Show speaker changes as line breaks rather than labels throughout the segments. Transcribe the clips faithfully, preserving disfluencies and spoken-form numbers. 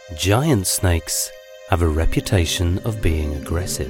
Giant snakes have a reputation of being aggressive.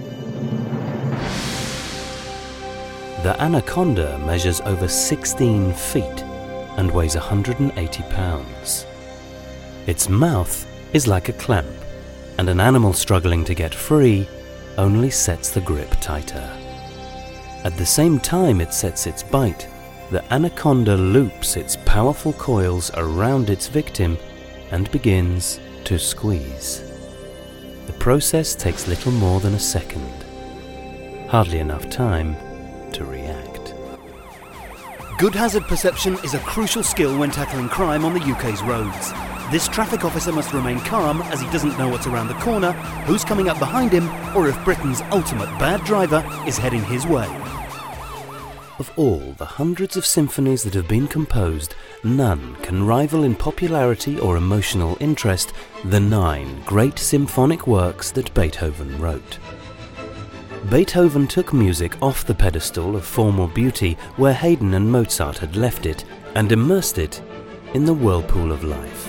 The anaconda measures over sixteen feet and weighs one hundred eighty pounds. Its mouth is like a clamp, and an animal struggling to get free only sets the grip tighter. At the same time it sets its bite, the anaconda loops its powerful coils around its victim and begins to squeeze. The process takes little more than a second. Hardly enough time to react.
Good hazard perception is a crucial skill when tackling crime on the U K's roads. This traffic officer must remain calm as he doesn't know what's around the corner, who's coming up behind him, or if Britain's ultimate bad driver is heading his way.
Of all the hundreds of symphonies that have been composed, none can rival in popularity or emotional interest the nine great symphonic works that Beethoven wrote. Beethoven took music off the pedestal of formal beauty where Haydn and Mozart had left it and immersed it in the whirlpool of life.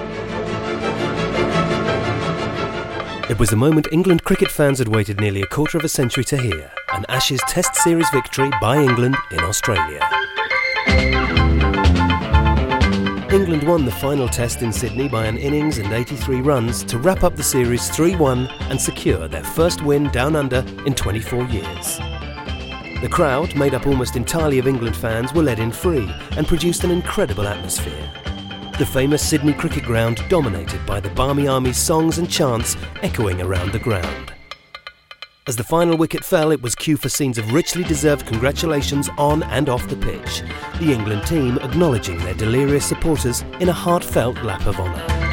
It was the moment England cricket fans had waited nearly a quarter of a century to hear, an Ashes Test Series victory by England in Australia. England won the final test in Sydney by an innings and eighty-three runs to wrap up the series three one and secure their first win down under in twenty-four years. The crowd, made up almost entirely of England fans, were let in free and produced an incredible atmosphere. The famous Sydney cricket ground dominated by the Barmy Army's songs and chants echoing around the ground. As the final wicket fell, it was cue for scenes of richly deserved congratulations on and off the pitch, the England team acknowledging their delirious supporters in a heartfelt lap of honour.